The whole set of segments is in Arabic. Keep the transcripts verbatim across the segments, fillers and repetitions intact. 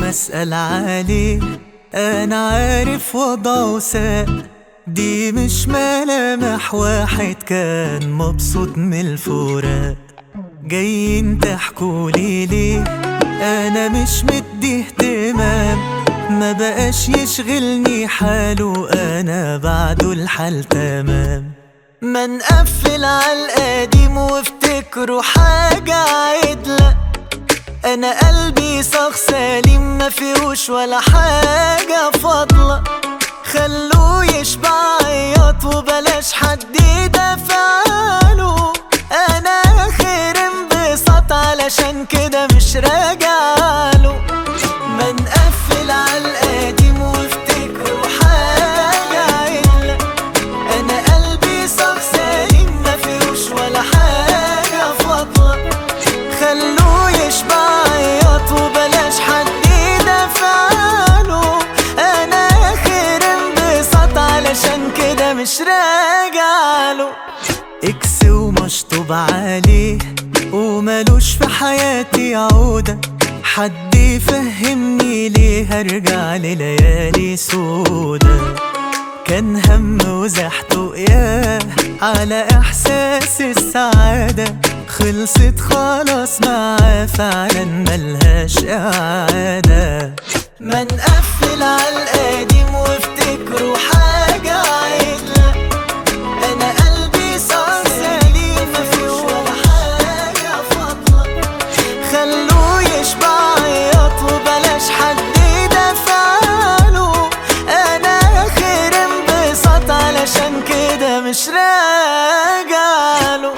ما اسأل عليه انا عارف وضعه ساء. دي مش ملامح واحد كان مبسوط من الفراق. جايين تحكولي ليه انا مش مدي اهتمام. ما بقاش يشغلني حاله انا بعده الحال تمام. ما نقفل عالقديم وافتكروا حاجة عدلة. انا قلبي صاغ سليم ما فيهوش ولا حاجة فاضلة. خلوه يشبع عياط وبلاش حد يدافعله. انا اخر انبساط علشان كده مش راجعله. ما نقفل عالقديم وافتكروا حاجة عدلة. انا قلبي صاغ سليم ما فيهوش ولا حاجة فاضلة. خلوه يشبع عياط وبلاش حد يدافعله. انا اخر انبساط علشان كده مش راجعله. اكس ومشطوب عليه ومالوش في حياتي عودة. حد يفهمني ليه هرجع لليالي سودا. كان هم وزحته ياه على احساس السعادة. خلصت خلاص معاه فعلا ملهاش اعادة. ما نقفل عالقديم وافتكروا حاجة عدلة. انا قلبي صار سليم مفيهوش ولا حاجة فاضلة. خلوه يشبع عياط وبلاش حد يدافعله. انا اخر انبساط علشان كده مش راجعله.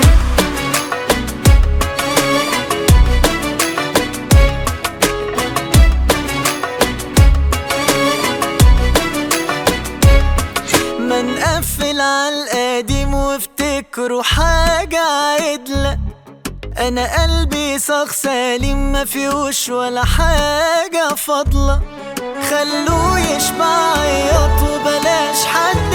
ما نقفل عالقديم وافتكروا حاجة عدلة. انا قلبي صاغ سليم ما فيهوش ولا حاجة فاضلة. خلوه يشبع عياط وبلاش حد